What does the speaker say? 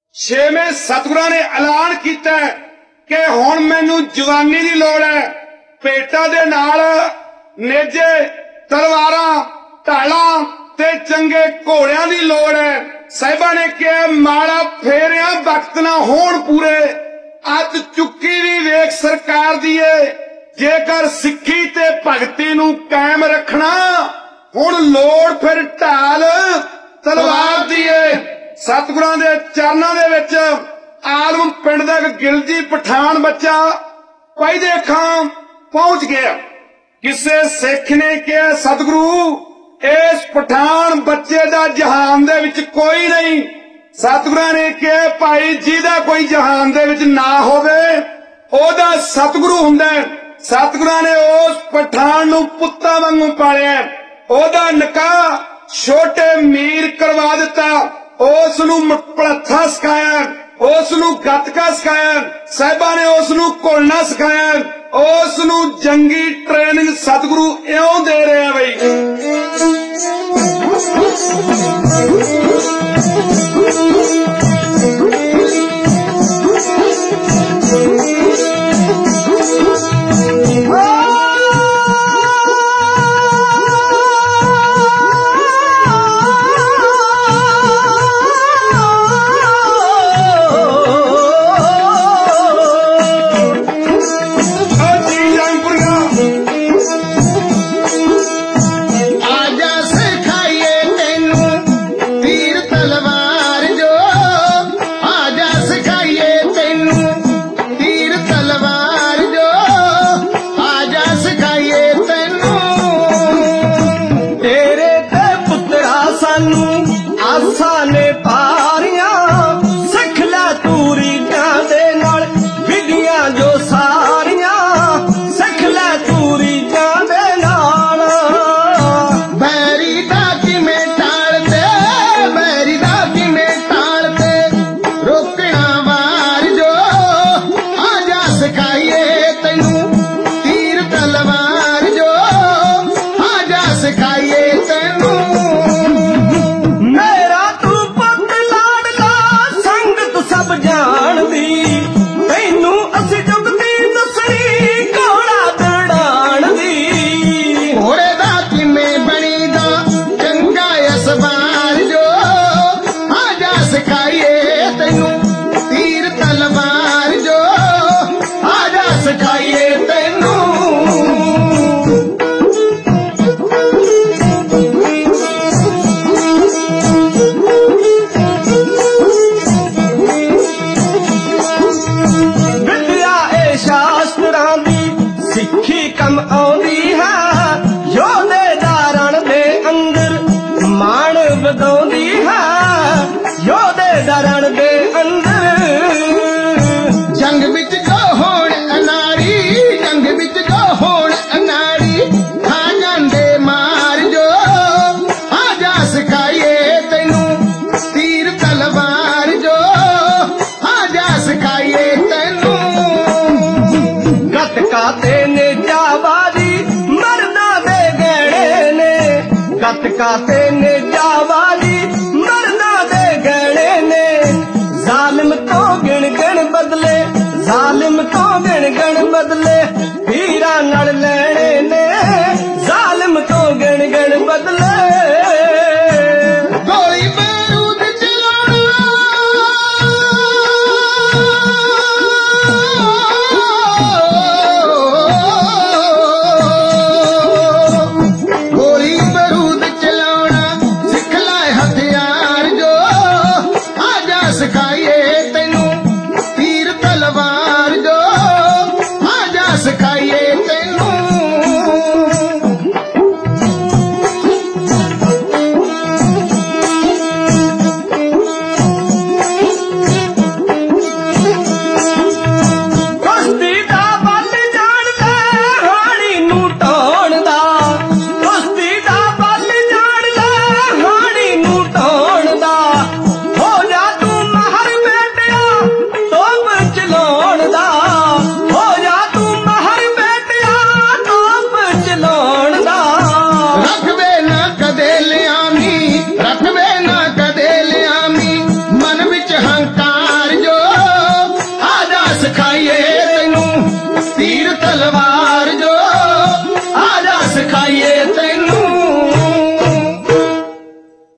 छेवें सतगुरां ने ऐलान कीता कि हुण मैनू जवानी दी लोड़ है। भेटां दे नाल नेजे, तलवारां, ढालां ते चंगे घोड़ियां दी लोड़ है। साहिबां ने कहा माड़ा फेरिया वक्त ना होण पूरे। अत चुक्की भी वेख सरकार दी है। जेकर सिक्खी ते भगती नू कायम रखना हुण लोड़ फिर ढाल तलवार दी है। सतगुरां दे चरनां दे विच आलम पिंड दा गिलजी पठान बच्चा पैदे खां पहुंच गया। किसे सिख ने कहा सतगुरु इस पठान बच्चे दा जहान दे विच कोई नहीं। सतगुरां ने कहा भाई जिहदा कोई जहान दे विच ना होवे ओदा सतगुरु हुंदा है। सतगुरां ने उस पठान नू पुत्ता वांगू पालिया। ओदा निकाह छोटे मीर करवा दिता। उस नू भड़त्था सिखाया, उस नू गतका सिखाया। साहिबां ने उस नू घुलना सिखाया। उस नू जंगी ट्रेनिंग सतगुरु इउं दे रहे बई। काते ने जावाली मरना दे गहने ने जालिम तो गिण गिण बदले, जालिम तो गिण गिण बदले हीरा नड़ लेने ने जालिम तो गिण गिण बदले। गोली बारूद चलाना गोली बारूद चलाना ਦਰਬਾਰ ਜੋ